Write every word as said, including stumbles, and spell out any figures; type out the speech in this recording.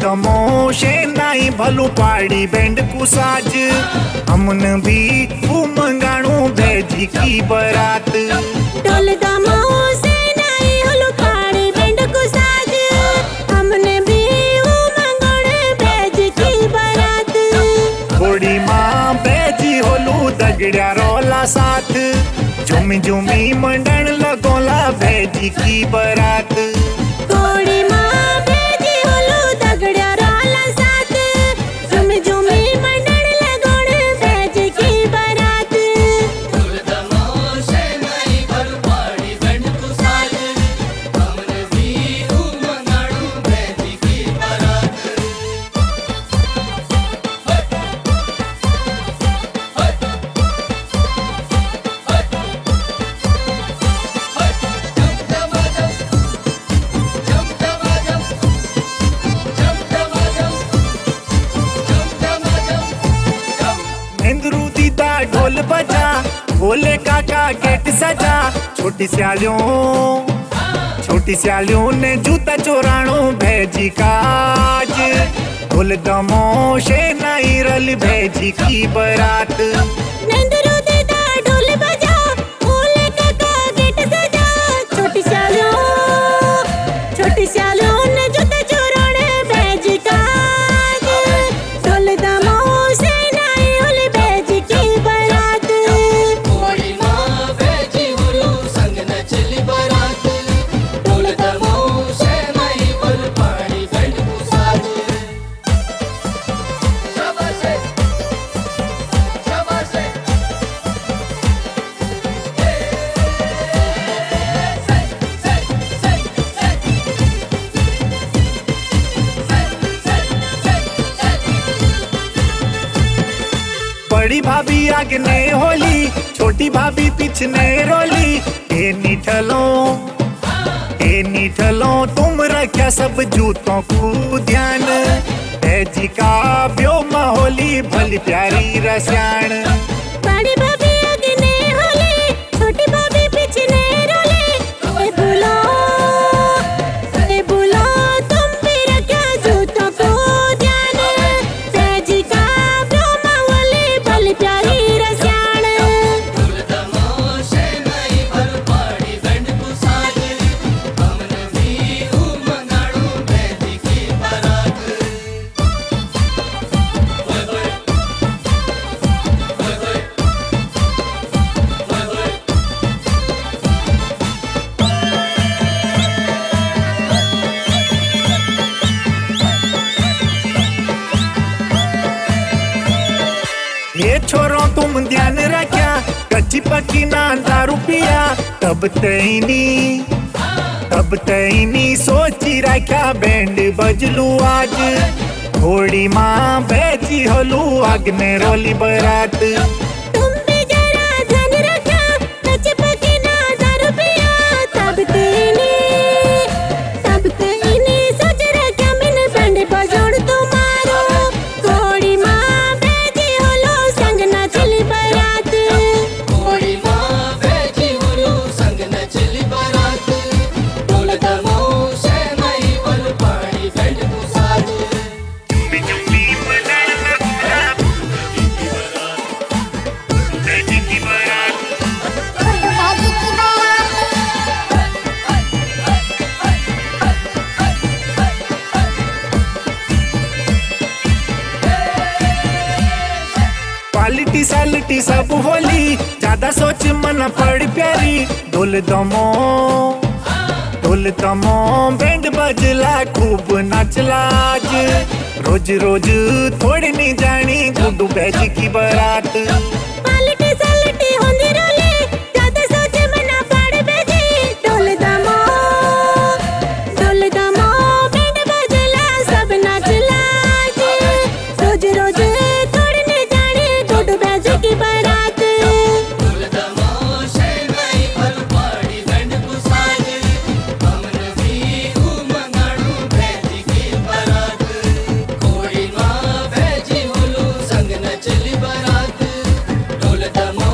दमो शेनाई भलू पाड़ी बैंड को साज हमन भी उमंगाणू भेजी की बरात। ढोल दमो शेनाई भलू पाड़ी बैंड को साज हमने भी उमंगाणू भेजी की बरात। घोड़ी माँ भेजी होलू दगड़िया रोला साथ झुमी झुमी मंडन लगोला भेजी की बरात। घोड़ी माँ भेजी होलू दगड़िया रोला साथ झुमी झुमी मंडन लगोला भेजी की बरात। ढोल दमो शेनाई भलू पाड़ी बैंड को साज हमने भी उमंगाणू भेजी की बरात। इंद्रू दीदा ढोल बजा भोले काका गेट सजा छोटी स्यालियों छोटी स्यालियों ने जूता चोराणो भेजी काज। ढोल दमो शेनाई रल भेजी की बरात। नंदरू दीदा ढोल बजा भोले काका गेट सजा छोटी स्यालियों छोटी स्यालियों ने जूता चोराणे भेजी काज। ढोल दमो शेनाई होली भेजी की बरात। घोड़ी माँ भेजी होलू संग न चली बरात। ढोल दमो शेनाई भलू पाड़ी बैंड को साज। शाबाश शाबाश बड़ी भाभी आगने होली छोटी भाभी पिछने रोली। ए निठलो ए निठलो तुम रख्या सब जूतों को ध्यान भेजी का ब्यो होली भली प्यारी रस्याण। बड़ी भाभी अगने होली छोटी भाभी पिछने रोली। ए बुलो ए बुलो तुम भी रखा जूतों को ध्यान भेजी का ब्रह्मा होली भली प्यारी रस्याण। ढोल दमो शेनाई भलू पाड़ी बैंड को साज हमने भी उमंगाणू भेजी की बरात। होय होय होय होय होय होय ये छोरो तुम ध्यान रख्या कच्ची पक्की ना दारू पिया तब तैनी तब तैनी सोची रख्या बैंड बजलू आज। घोड़ी माँ भेजी होलू अग्ने रोली बरात। तुम भी जरा ध्यान रखा कच्ची पक्की ना दारू पिया तब तेनी तब तेनी सोच रखा मैंने बैंड बजोड़ तुम्हारो। घोड़ी माँ भेजी होलो संग ना चली बरात। घोड़ी माँ भेजी होलू संग न चली बरात। ढोल दमो शेनाई भलू पाड़ी बैंड को साज। क्वालिटी सैलिटी सब होली ज्यादा सोच मन पड़ प्यारी। ढोल दमो ढोल दमो बैंड बजला खूब नाचला आज। रोज रोज थोड़ी नहीं जानी गुड्डू भेजी की बरात। क्वालिटी सैलिटी होंदी रोली ज्यादा सोच मना पड़ भेजी। ढोल दमो ढोल दमो बैंड बजला सब नाचला आज। रोज रोज थोड़ी नहीं जानी गुड्डू भेजी की बरात। ढोल दमो शेनाई भलू पाड़ी बैंड को साज हमने भी उमंगाणू भेजी की बरात। घोड़ी माँ भेजी होलू संग न चली बरात। ढोल दमो